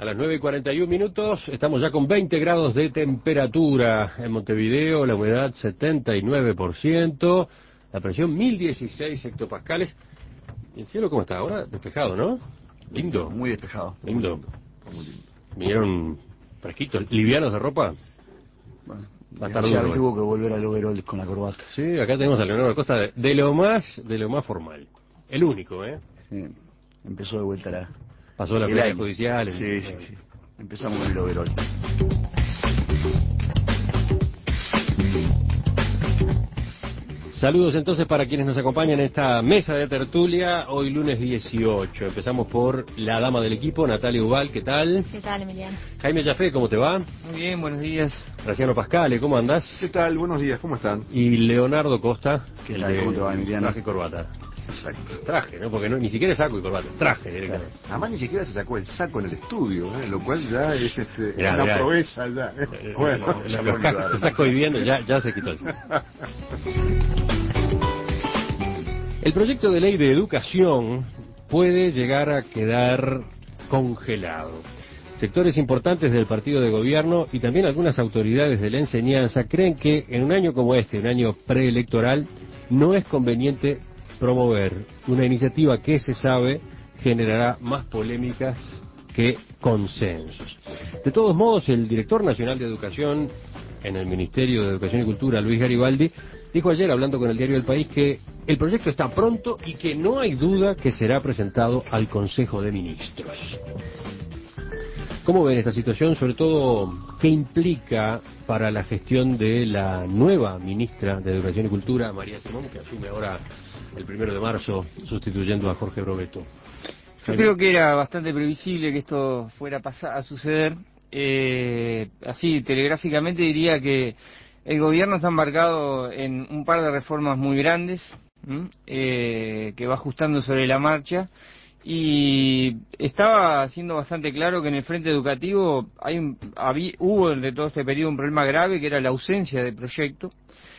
A las 9:41, estamos ya con 20 grados de temperatura en Montevideo, la humedad 79%, la presión 1016 hectopascales. ¿El cielo cómo está ahora? Despejado, ¿no? Lindo. Muy despejado. Lindo. Muy lindo. Vinieron fresquitos, livianos de ropa. Bueno, Va a estar duro, tuvo que volver al overall con la corbata. Sí, acá tenemos a Leonardo Acosta de lo más formal. El único, ¿eh? Sí, empezó de vuelta Pasó la pelea judicial. Sí. Empezamos con el overall. Saludos entonces para quienes nos acompañan en esta mesa de tertulia, hoy lunes 18. Empezamos por la dama del equipo, Natalia Ubal, ¿qué tal? ¿Qué tal, Emiliano? Jaime Jafé, ¿cómo te va? Muy bien, buenos días. Graciano Pascale, ¿cómo andás? ¿Qué tal? Buenos días, ¿cómo están? Y Leonardo Costa, ¿Qué tal? ¿Cómo te va, Emiliano? Traje y corbata. Exacto. Traje, ¿no? Porque ni siquiera es saco y corbata, traje directamente. Además ni siquiera se sacó el saco en el estudio, lo cual ya es Mirá, una proeza ya. Bueno, los cascos se está cohibiendo, ya se quitó el saco. El proyecto de ley de educación puede llegar a quedar congelado. Sectores importantes del partido de gobierno y también algunas autoridades de la enseñanza creen que en un año como este, un año preelectoral, no es conveniente promover una iniciativa que se sabe generará más polémicas que consensos. De todos modos, el director nacional de Educación en el Ministerio de Educación y Cultura, Luis Garibaldi, dijo ayer, hablando con el diario El País, que el proyecto está pronto y que no hay duda que será presentado al Consejo de Ministros. ¿Cómo ven esta situación? Sobre todo, ¿qué implica para la gestión de la nueva ministra de Educación y Cultura, María Simón, que asume ahora el 1 de marzo, sustituyendo a Jorge Brovetto? Yo creo que era bastante previsible que esto fuera a suceder. Así, telegráficamente diría que el gobierno está embarcado en un par de reformas muy grandes, que va ajustando sobre la marcha, y estaba siendo bastante claro que en el frente educativo hubo de todo este periodo un problema grave, que era la ausencia de proyecto.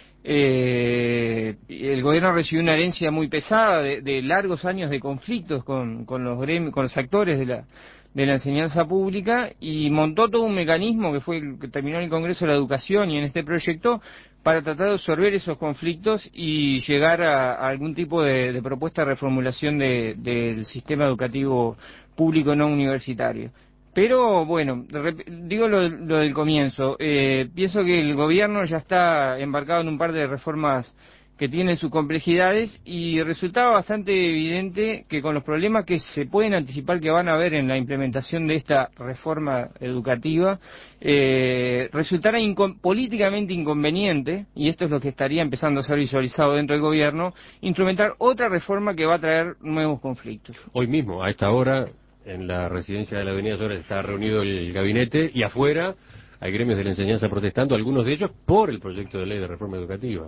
El gobierno recibió una herencia muy pesada de largos años de conflictos con los gremios, con los actores de la enseñanza pública, y montó todo un mecanismo que fue el que terminó en el Congreso de la Educación y en este proyecto para tratar de absorber esos conflictos y llegar a algún tipo de propuesta de reformulación del sistema educativo público no universitario. Pero bueno, digo lo del comienzo, pienso que el gobierno ya está embarcado en un par de reformas que tienen sus complejidades, y resultaba bastante evidente que con los problemas que se pueden anticipar que van a haber en la implementación de esta reforma educativa, resultara políticamente inconveniente, y esto es lo que estaría empezando a ser visualizado dentro del gobierno, instrumentar otra reforma que va a traer nuevos conflictos. Hoy mismo, a esta hora, en la residencia de la Avenida Suárez está reunido el gabinete, y afuera hay gremios de la enseñanza protestando, algunos de ellos por el proyecto de ley de reforma educativa.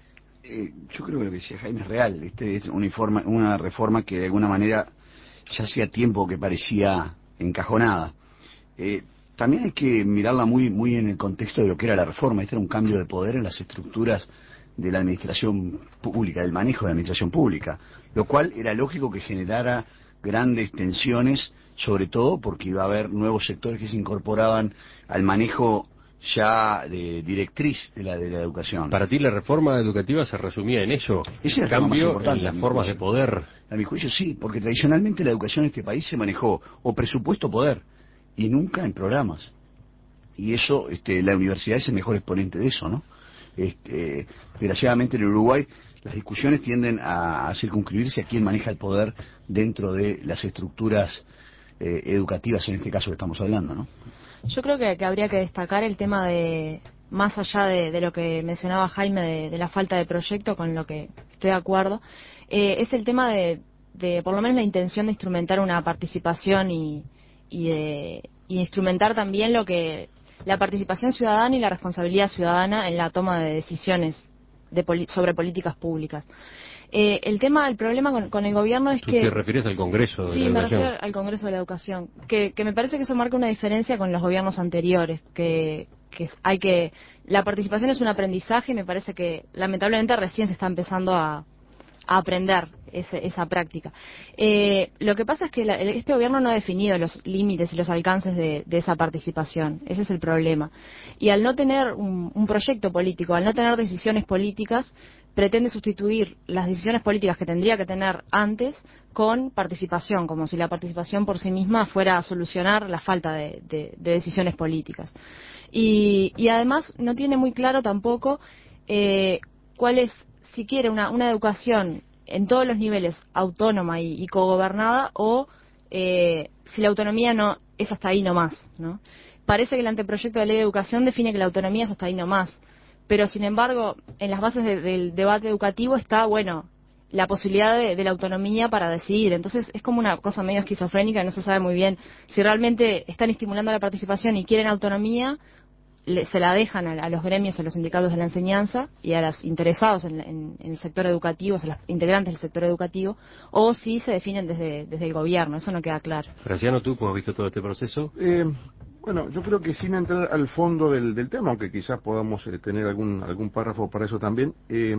Yo creo que lo que decía Jaime es real. Es una reforma que de alguna manera ya hacía tiempo que parecía encajonada. También hay que mirarla muy en el contexto de lo que era la reforma. Este era un cambio de poder en las estructuras de la administración pública, del manejo de la administración pública, lo cual era lógico que generara grandes tensiones, sobre todo porque iba a haber nuevos sectores que se incorporaban al manejo ya de directriz de la educación. ¿Para ti la reforma educativa se resumía en eso? Ese ¿El era el más cambio importante, en las formas de poder? A mi juicio sí, porque tradicionalmente la educación en este país se manejó o presupuesto poder y nunca en programas. Y eso, la universidad es el mejor exponente de eso, ¿no? Desgraciadamente en Uruguay las discusiones tienden a circunscribirse a quién maneja el poder dentro de las estructuras educativas, en este caso que estamos hablando, ¿no? Yo creo que habría que destacar el tema de, más allá de lo que mencionaba Jaime, de la falta de proyecto, con lo que estoy de acuerdo, es el tema de por lo menos la intención de instrumentar una participación y instrumentar también la participación ciudadana y la responsabilidad ciudadana en la toma de decisiones sobre políticas públicas. El problema con el gobierno es que... ¿Tú te refieres al Congreso de la Educación? Sí, me refiero al Congreso de la Educación. Que me parece que eso marca una diferencia con los gobiernos anteriores, la participación es un aprendizaje, y me parece que lamentablemente recién se está empezando a aprender esa práctica. Lo que pasa es que este gobierno no ha definido los límites y los alcances de esa participación. Ese es el problema. Y al no tener un proyecto político, al no tener decisiones políticas, pretende sustituir las decisiones políticas que tendría que tener antes con participación, como si la participación por sí misma fuera a solucionar la falta de decisiones políticas. Y además no tiene muy claro tampoco cuál es, si quiere, una educación en todos los niveles autónoma y cogobernada, o si la autonomía no es hasta ahí nomás, ¿no? Parece que el anteproyecto de ley de educación define que la autonomía es hasta ahí nomás, pero sin embargo en las bases del debate educativo está, bueno, la posibilidad de la autonomía para decidir. Entonces es como una cosa medio esquizofrénica, no se sabe muy bien si realmente están estimulando la participación y quieren autonomía, se la dejan a los gremios, a los sindicatos de la enseñanza y a los interesados en el sector educativo, a los integrantes del sector educativo, o si se definen desde el gobierno. Eso no queda claro. Graciano, ¿tú cómo has visto todo este proceso? Bueno, yo creo que sin entrar al fondo del tema, aunque quizás podamos tener algún párrafo para eso también,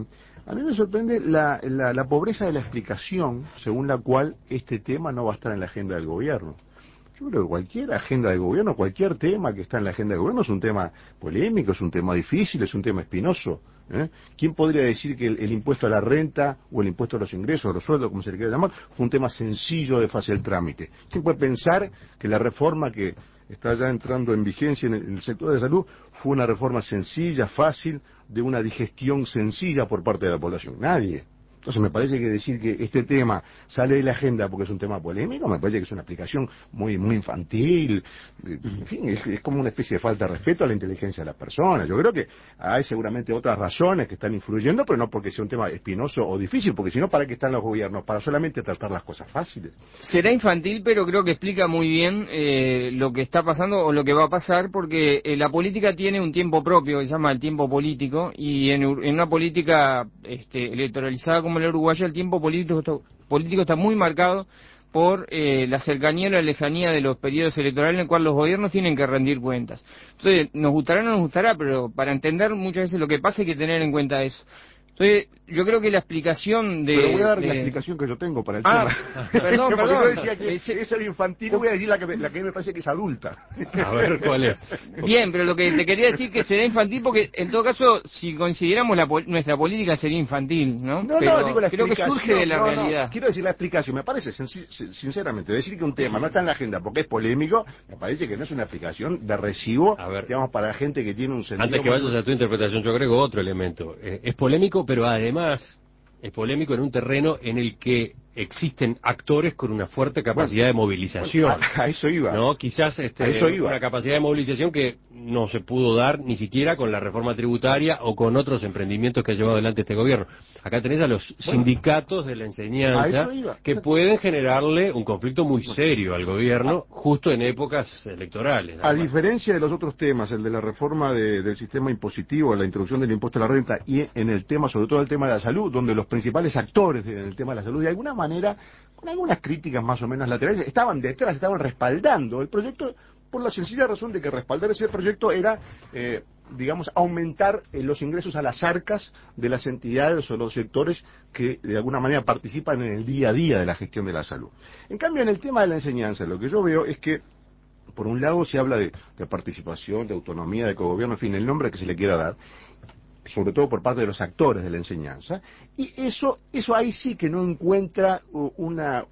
a mí me sorprende la pobreza de la explicación según la cual este tema no va a estar en la agenda del gobierno. Yo creo que cualquier agenda de gobierno, cualquier tema que está en la agenda de gobierno es un tema polémico, es un tema difícil, es un tema espinoso. ¿Quién podría decir que el impuesto a la renta o el impuesto a los ingresos, a los sueldos, como se le quiera llamar, fue un tema sencillo de fácil trámite? ¿Quién puede pensar que la reforma que está ya entrando en vigencia en el sector de salud fue una reforma sencilla, fácil, de una digestión sencilla por parte de la población? Nadie. Entonces me parece que decir que este tema sale de la agenda porque es un tema polémico, me parece que es una aplicación muy infantil, en fin, es como una especie de falta de respeto a la inteligencia de las personas. Yo creo que hay seguramente otras razones que están influyendo, pero no porque sea un tema espinoso o difícil, porque si no, ¿para qué están los gobiernos? Para solamente tratar las cosas fáciles. Será infantil, pero creo que explica muy bien lo que está pasando o lo que va a pasar, porque la política tiene un tiempo propio, que se llama el tiempo político, y en una política electoralizada como el uruguayo, el tiempo político está muy marcado por la cercanía o la lejanía de los periodos electorales en el cual los gobiernos tienen que rendir cuentas. Entonces, nos gustará o no nos gustará, pero para entender muchas veces lo que pasa hay que tener en cuenta eso. Entonces, yo creo que la explicación de... Pero voy a dar la explicación que yo tengo para el tema. Perdón. Porque yo decía que es el infantil, voy a decir la que me parece que es adulta. A ver, ¿cuál es? Bien, pero lo que te quería decir que será infantil porque, en todo caso, si consideramos nuestra política sería infantil, ¿no? Pero digo la creo que surge de la realidad. Quiero decir la explicación. Me parece, sinceramente, decir que un tema no está en la agenda porque es polémico, me parece que no es una explicación de recibo, digamos, para la gente que tiene un sentido... Antes que vayas a tu interpretación, yo agrego otro elemento. Es polémico, pero además es polémico en un terreno en el que existen actores con una fuerte capacidad de movilización. A eso iba. ¿No? Quizás una capacidad de movilización que no se pudo dar ni siquiera con la reforma tributaria o con otros emprendimientos que ha llevado adelante este gobierno. Acá tenés a los sindicatos de la enseñanza que pueden generarle un conflicto muy serio al gobierno justo en épocas electorales. A diferencia de los otros temas, el de la reforma del sistema impositivo, la introducción del impuesto a la renta y en el tema, sobre todo el tema de la salud, donde los principales actores en el tema de la salud, de alguna manera, con algunas críticas más o menos laterales, estaban detrás, estaban respaldando el proyecto, por la sencilla razón de que respaldar ese proyecto era, digamos, aumentar los ingresos a las arcas de las entidades o los sectores que de alguna manera participan en el día a día de la gestión de la salud. En cambio, en el tema de la enseñanza, lo que yo veo es que, por un lado, se habla de participación, de autonomía, de cogobierno, en fin, el nombre que se le quiera dar, sobre todo por parte de los actores de la enseñanza, y eso ahí sí que no encuentra una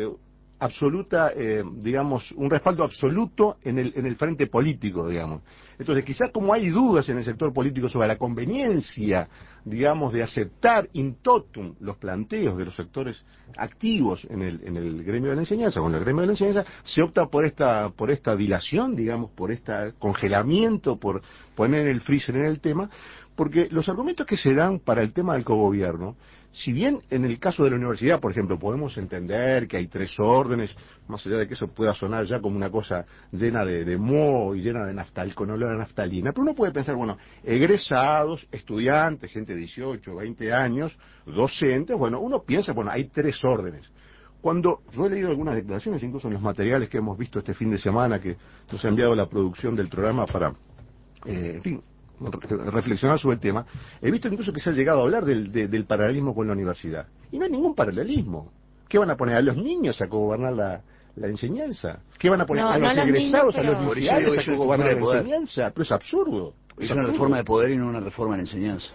absoluta, digamos, un respaldo absoluto en el frente político, digamos. Entonces, quizás como hay dudas en el sector político sobre la conveniencia, digamos, de aceptar in totum los planteos de los sectores activos en el gremio de la enseñanza, con el gremio de la enseñanza, se opta por esta dilación, digamos, por este congelamiento, por poner el freezer en el tema, porque los argumentos que se dan para el tema del cogobierno, si bien en el caso de la universidad, por ejemplo, podemos entender que hay 3 órdenes, más allá de que eso pueda sonar ya como una cosa llena de moho y llena de con olor a naftalina, pero uno puede pensar, bueno, egresados, estudiantes, gente de 18, 20 años, docentes, bueno, uno piensa, bueno, hay 3 órdenes. Cuando yo he leído algunas declaraciones, incluso en los materiales que hemos visto este fin de semana, que nos ha enviado la producción del programa para, en fin, reflexionar sobre el tema, he visto incluso que se ha llegado a hablar del paralelismo con la universidad. y no hay ningún paralelismo. ¿Qué van a poner a los niños a gobernar la enseñanza? ¿Qué van a poner a los egresados, a los licenciados a gobernar la enseñanza? Pero es absurdo. Es una reforma de poder y no una reforma de enseñanza.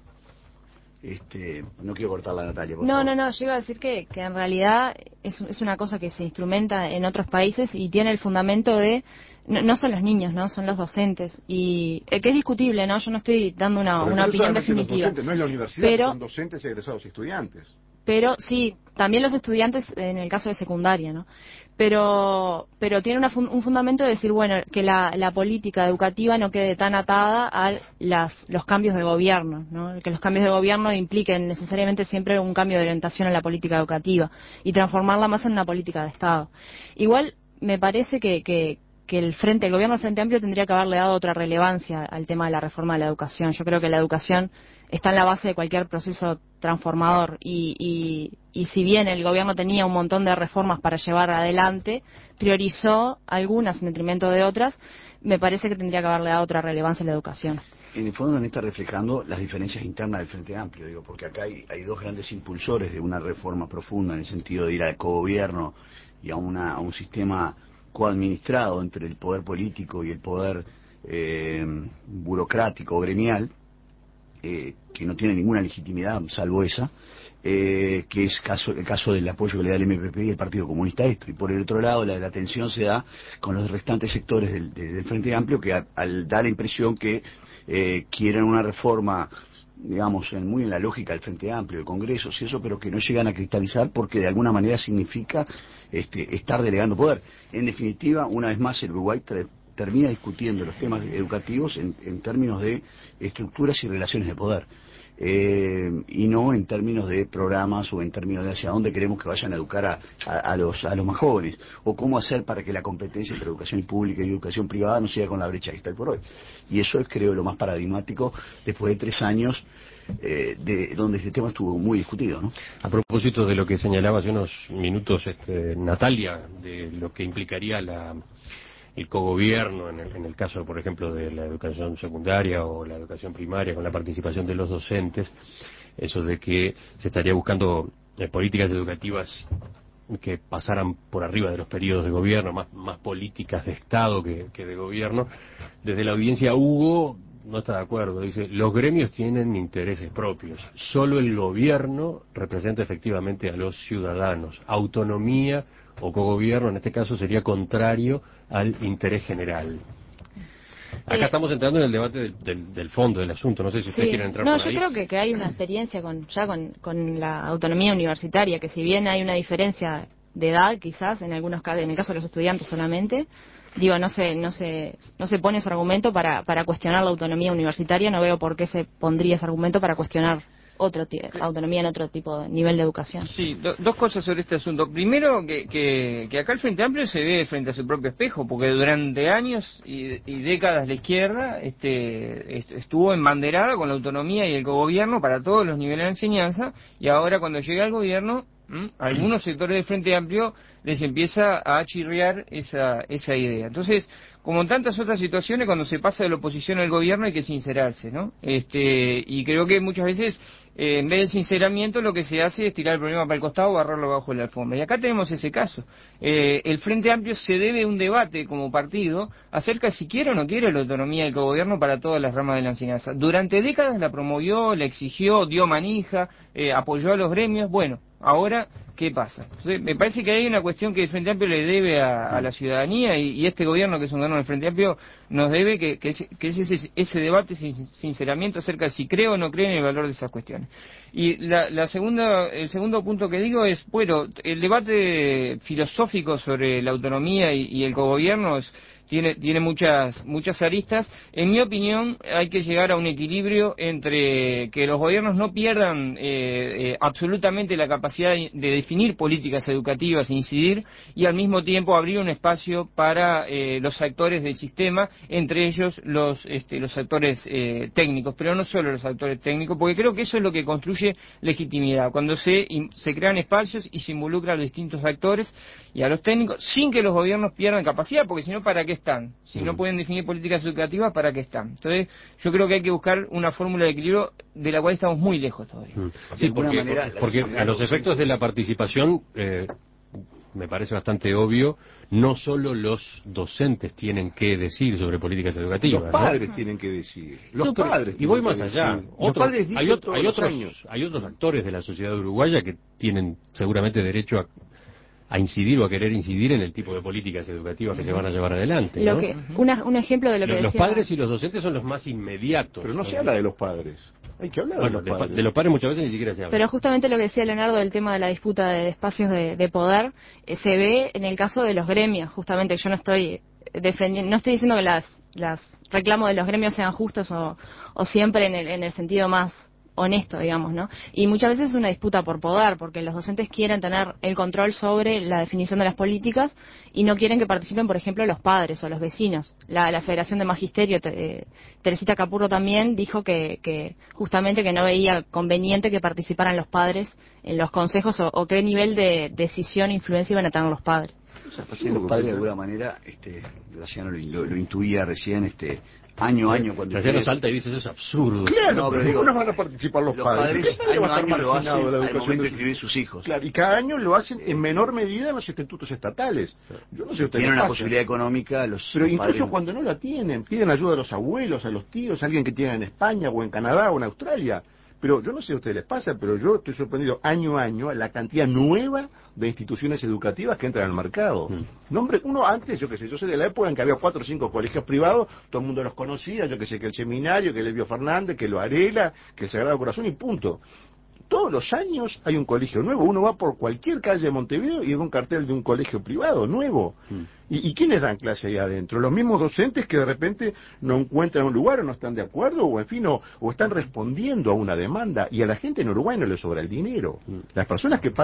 No quiero cortar la Natalia, por favor. No, yo iba a decir que en realidad es una cosa que se instrumenta en otros países y tiene el fundamento de, no son los niños, ¿no? Son los docentes. Y que es discutible, ¿no? Yo no estoy dando una opinión definitiva. No es la universidad, pero, son docentes, egresados y estudiantes. Pero sí, también los estudiantes en el caso de secundaria, ¿no? Pero tiene un fundamento de decir, bueno, que la política educativa no quede tan atada a los cambios de gobierno, ¿no? Que los cambios de gobierno impliquen necesariamente siempre un cambio de orientación en la política educativa y transformarla más en una política de Estado. Igual me parece que el gobierno del Frente Amplio tendría que haberle dado otra relevancia al tema de la reforma de la educación. Yo creo que la educación está en la base de cualquier proceso transformador y si bien el gobierno tenía un montón de reformas para llevar adelante, priorizó algunas en detrimento de otras. Me parece que tendría que haberle dado otra relevancia a la educación. En el fondo también está reflejando las diferencias internas del Frente Amplio, porque acá hay dos grandes impulsores de una reforma profunda en el sentido de ir al cogobierno y a un sistema coadministrado entre el poder político y el poder burocrático o gremial, que no tiene ninguna legitimidad salvo esa, que es el caso del apoyo que le da el MPP y el Partido Comunista a esto. Y por el otro lado, la tensión se da con los restantes sectores del Frente Amplio, que da la impresión que quieren una reforma, digamos, muy en la lógica del Frente Amplio, de congresos y eso, pero que no llegan a cristalizar porque de alguna manera significa estar delegando poder. En definitiva, una vez más, el Uruguay termina discutiendo los temas educativos en términos de estructuras y relaciones de poder, y no en términos de programas o en términos de hacia dónde queremos que vayan a educar a los más jóvenes, o cómo hacer para que la competencia entre educación pública y educación privada no siga con la brecha que está hoy por hoy. Y eso es, creo, lo más paradigmático después de 3 años donde este tema estuvo muy discutido, ¿no? A propósito de lo que señalaba hace unos minutos Natalia, de lo que implicaría el cogobierno en el caso, por ejemplo, de la educación secundaria o la educación primaria, con la participación de los docentes, eso de que se estaría buscando políticas educativas que pasaran por arriba de los periodos de gobierno, más políticas de Estado que de gobierno. Desde la audiencia, Hugo no está de acuerdo, dice, los gremios tienen intereses propios, solo el gobierno representa efectivamente a los ciudadanos, autonomía o cogobierno en este caso sería contrario al interés general. Acá estamos entrando en el debate del fondo del asunto, no sé si ustedes quieren entrar por ahí. No, yo creo que hay una experiencia con la autonomía universitaria, que si bien hay una diferencia de edad quizás en algunos casos, en el caso de los estudiantes solamente, digo, no se pone ese argumento para cuestionar la autonomía universitaria, no veo por qué se pondría ese argumento para cuestionar autonomía en otro tipo de nivel de educación. Sí, dos cosas sobre este asunto. Primero, que acá el Frente Amplio se ve frente a su propio espejo, porque durante años y décadas la izquierda estuvo embanderada con la autonomía y el cogobierno para todos los niveles de enseñanza, y ahora cuando llega al gobierno, algunos sectores del Frente Amplio les empieza a chirriar esa idea. Entonces, como en tantas otras situaciones, cuando se pasa de la oposición al gobierno hay que sincerarse, ¿no? Y creo que muchas veces, en vez del sinceramiento, lo que se hace es tirar el problema para el costado o barrarlo bajo la alfombra. Y acá tenemos ese caso. El Frente Amplio se debe un debate como partido acerca de si quiere o no quiere la autonomía del cogobierno para todas las ramas de la enseñanza. Durante décadas la promovió, la exigió, dio manija, apoyó a los gremios. Bueno, ahora, ¿qué pasa? Entonces, me parece que hay una cuestión que el Frente Amplio le debe a la ciudadanía y este gobierno, que es un gobierno del Frente Amplio, nos debe que es ese debate, ese sinceramiento acerca de si cree o no cree en el valor de esas cuestiones. Y el segundo punto que digo es, bueno, el debate filosófico sobre la autonomía y el cogobierno tiene muchas aristas. En mi opinión, hay que llegar a un equilibrio entre que los gobiernos no pierdan absolutamente la capacidad de definir políticas educativas, incidir, y al mismo tiempo abrir un espacio para los actores del sistema, entre ellos los actores técnicos, pero no solo los actores técnicos, porque creo que eso es lo que construye legitimidad, cuando se crean espacios y se involucra a los distintos actores y a los técnicos, sin que los gobiernos pierdan capacidad, porque si no, ¿para qué están? Si no pueden definir políticas educativas, ¿para qué están? Entonces, yo creo que hay que buscar una fórmula de equilibrio de la cual estamos muy lejos todavía. Sí, porque a los efectos de la participación, me parece bastante obvio, no solo los docentes tienen que decir sobre políticas educativas. Los padres tienen que decir. Los padres. Y voy más allá. Hay otros Mm. actores de la sociedad uruguaya que tienen seguramente derecho a incidir o a querer incidir en el tipo de políticas educativas que se van a llevar adelante, ¿no? Un ejemplo de lo que Los decía... padres y los docentes son los más inmediatos. Pero no se habla de los padres. Hay que hablar de los padres. De los padres muchas veces ni siquiera se habla. Pero justamente lo que decía Leonardo del tema de la disputa de espacios de poder, se ve en el caso de los gremios, justamente. Yo no estoy defendiendo, no estoy diciendo que las reclamos de los gremios sean justos o siempre en el sentido más honesto, digamos, ¿no? Y muchas veces es una disputa por poder, porque los docentes quieren tener el control sobre la definición de las políticas y no quieren que participen, por ejemplo, los padres o los vecinos. La Federación de Magisterio, Teresita Capurro también dijo que justamente que no veía conveniente que participaran los padres en los consejos o qué nivel de decisión e influencia iban a tener los padres. Los padres de alguna manera, Graciano lo intuía recién, año a año cuando Graciano salta y dice eso es absurdo. Claro, no, pero digo, digo, no van a participar los padres Nadie año va a estar año lo hacen marginado de la al educación momento de sus escribir sus hijos. Claro, y cada año lo hacen en menor medida en los institutos estatales. Yo no sé si ustedes Tienen una pasan. posibilidad económica Pero los incluso padres... cuando no la tienen, piden ayuda a los abuelos, a los tíos, a alguien que tiene en España o en Canadá o en Australia. Pero yo no sé si a ustedes les pasa, pero yo estoy sorprendido año a año la cantidad nueva de instituciones educativas que entran al mercado. Uno antes, yo soy de la época en que había 4 o 5 colegios privados, todo el mundo los conocía, yo que sé, que el Seminario, que el Elvio Fernández, que lo Arela, que el Sagrado Corazón y punto. Todos los años hay un colegio nuevo. Uno va por cualquier calle de Montevideo y ve un cartel de un colegio privado nuevo. ¿Y quiénes dan clase ahí adentro? Los mismos docentes que de repente no encuentran un lugar o no están de acuerdo o en fin, o están respondiendo a una demanda. Y a la gente en Uruguay no le sobra el dinero. Las personas que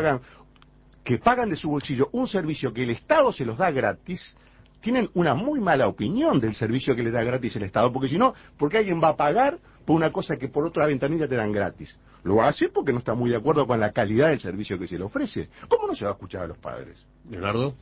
pagan de su bolsillo un servicio que el Estado se los da gratis, tienen una muy mala opinión del servicio que le da gratis el Estado, porque si no, ¿por qué alguien va a pagar por una cosa que por otra ventanilla te dan gratis? Lo hace porque no está muy de acuerdo con la calidad del servicio que se le ofrece. ¿Cómo no se va a escuchar a los padres? Leonardo.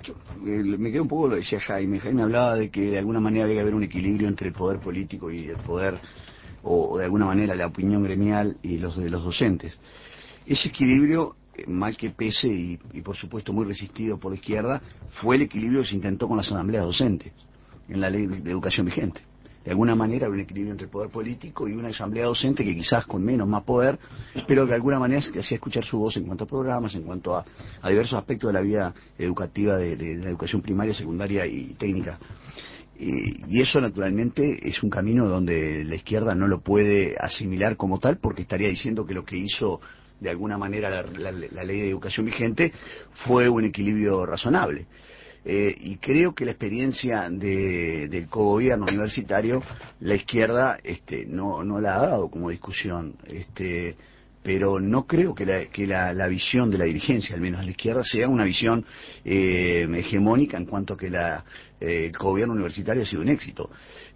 Me quedé un poco lo decía Jaime. Jaime hablaba de que de alguna manera había que haber un equilibrio entre el poder político y el poder, o de alguna manera la opinión gremial y los de los docentes. Ese equilibrio, mal que pese y por supuesto muy resistido por la izquierda, fue el equilibrio que se intentó con las asambleas docentes en la ley de educación vigente. De alguna manera había un equilibrio entre el poder político y una asamblea docente que quizás con menos, más poder, pero que de alguna manera hacía escuchar su voz en cuanto a programas, en cuanto a diversos aspectos de la vida educativa de la educación primaria, secundaria y técnica. Y eso naturalmente es un camino donde la izquierda no lo puede asimilar como tal, porque estaría diciendo que lo que hizo de alguna manera la ley de educación vigente fue un equilibrio razonable. Y creo que la experiencia del cogobierno universitario, la izquierda no la ha dado como discusión, pero no creo que la visión de la dirigencia, al menos a la izquierda, sea una visión hegemónica en cuanto a que el cogobierno universitario ha sido un éxito.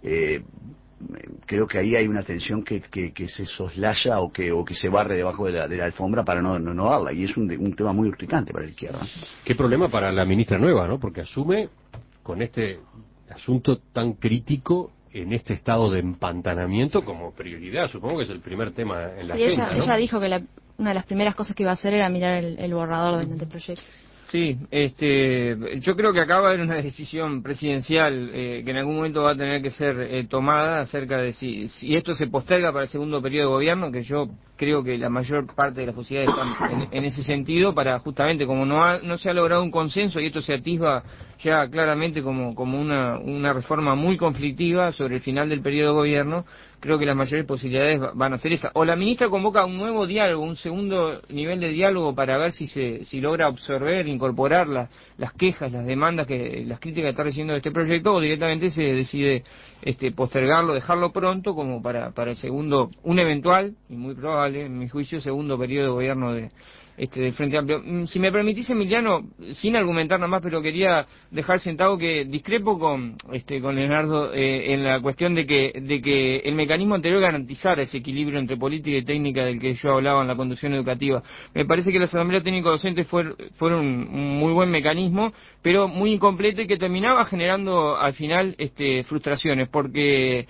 Creo que ahí hay una tensión que se soslaya o que se barre debajo de la alfombra para no darla, y es un tema muy urticante para la izquierda. Qué problema para la ministra nueva, ¿no? Porque asume con este asunto tan crítico en este estado de empantanamiento como prioridad. Supongo que es el primer tema en la agenda, ¿no? Ella dijo que una de las primeras cosas que iba a hacer era mirar el borrador del anteproyecto. Sí, yo creo que acá va a haber una decisión presidencial que en algún momento va a tener que ser tomada acerca de si esto se posterga para el segundo periodo de gobierno, que yo creo que la mayor parte de las posibilidades están en ese sentido, para justamente como no se ha logrado un consenso y esto se atisba ya claramente como una reforma muy conflictiva sobre el final del periodo de gobierno, creo que las mayores posibilidades van a ser esas. O la ministra convoca un nuevo diálogo, un segundo nivel de diálogo para ver si logra absorber, incorporar las quejas, las demandas, las críticas que está recibiendo de este proyecto, o directamente se decide postergarlo, dejarlo pronto como para el segundo, un eventual y muy probable, en mi juicio, segundo periodo de gobierno del Frente Amplio. Si me permitís, Emiliano, sin argumentar nada más, pero quería dejar sentado que discrepo con Leonardo en la cuestión de que el mecanismo anterior garantizara ese equilibrio entre política y técnica del que yo hablaba en la conducción educativa. Me parece que las asambleas técnico-docentes fueron un muy buen mecanismo, pero muy incompleto y que terminaba generando al final frustraciones, porque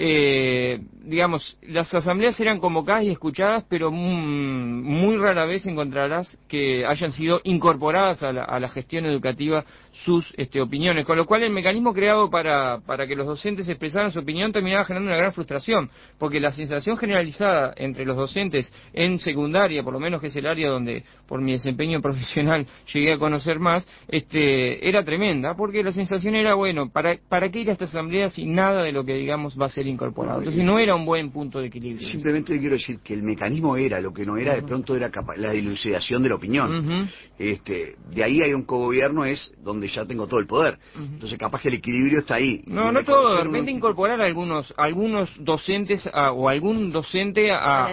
digamos, las asambleas eran convocadas y escuchadas, pero muy rara vez encontrarás que hayan sido incorporadas a la gestión educativa sus opiniones, con lo cual el mecanismo creado para que los docentes expresaran su opinión terminaba generando una gran frustración, porque la sensación generalizada entre los docentes en secundaria, por lo menos que es el área donde por mi desempeño profesional llegué a conocer más, era tremenda, porque la sensación era, bueno, ¿para qué ir a esta asamblea si nada de lo que digamos va a ser incorporado? Entonces no era un buen punto de equilibrio. Simplemente quiero decir que el mecanismo era, lo que no era de pronto era la dilucidación de la opinión. De ahí hay un cogobierno, es donde ya tengo todo el poder. Entonces capaz que el equilibrio está ahí. No todo, de repente incorporar algunos docentes o algún docente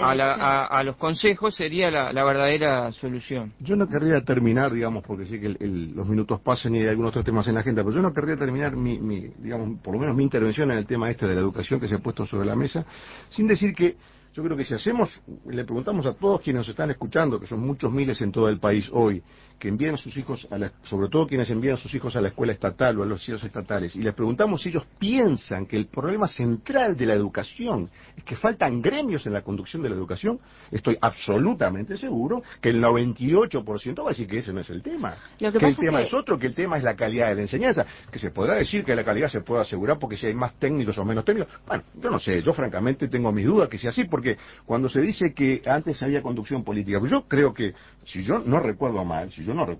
a los consejos sería la verdadera solución. Yo no querría terminar, digamos, porque sé que los minutos pasan y hay algunos otros temas en la agenda, pero yo no querría terminar digamos, por lo menos mi intervención en el tema de la educación que se ha puesto sobre la mesa, sin decir que yo creo que si le preguntamos a todos quienes nos están escuchando, que son muchos miles en todo el país hoy, que envían a sus hijos, sobre todo quienes envían a sus hijos a la escuela estatal o a los cielos estatales, y les preguntamos si ellos piensan que el problema central de la educación es que faltan gremios en la conducción de la educación, estoy absolutamente seguro que el 98% va a decir que ese no es el tema, que el tema es otro, que el tema es la calidad de la enseñanza, que se podrá decir que la calidad se puede asegurar porque si hay más técnicos o menos técnicos. Bueno, yo no sé, yo francamente tengo mis dudas que sea así, porque cuando se dice que antes había conducción política, pues yo creo que, si yo no recuerdo mal,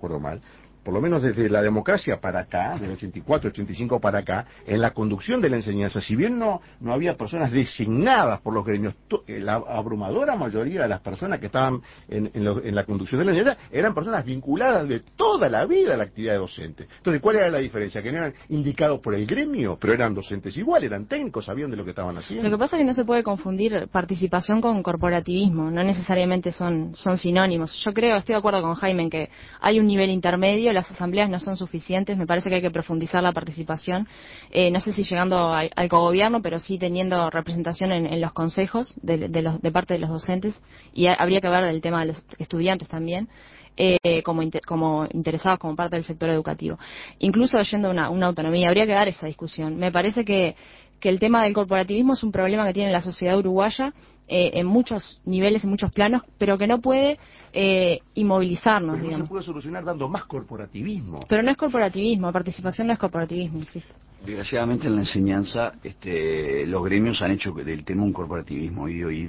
por lo menos desde la democracia para acá, del 84, 85 para acá, en la conducción de la enseñanza, si bien no había personas designadas por los gremios, la abrumadora mayoría de las personas que estaban en la conducción de la enseñanza eran personas vinculadas de toda la vida a la actividad docente. Entonces, ¿cuál era la diferencia? Que no eran indicados por el gremio, pero eran docentes igual, eran técnicos, sabían de lo que estaban haciendo. Lo que pasa es que no se puede confundir participación con corporativismo, no necesariamente son sinónimos. Yo estoy de acuerdo con Jaime en que hay un nivel intermedio, las asambleas no son suficientes, me parece que hay que profundizar la participación, no sé si llegando al cogobierno, pero sí teniendo representación en los consejos de parte de los docentes, y habría que ver el tema de los estudiantes también, como interesados como parte del sector educativo. Incluso yendo a una autonomía, habría que dar esa discusión. Me parece que el tema del corporativismo es un problema que tiene la sociedad uruguaya en muchos niveles, en muchos planos, pero que no puede inmovilizarnos, pero no digamos. se puede solucionar dando más corporativismo. Pero no es corporativismo, participación no es corporativismo, insisto. Desgraciadamente en la enseñanza los gremios han hecho del tema un corporativismo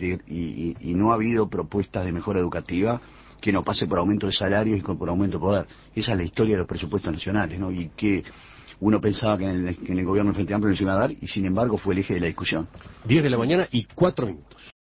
y no ha habido propuestas de mejora educativa que no pase por aumento de salarios y por aumento de poder. Esa es la historia de los presupuestos nacionales, ¿no? Y que uno pensaba que en el gobierno del Frente Amplio no se iba a dar, y sin embargo fue el eje de la discusión. 10 de la mañana y 4 minutos.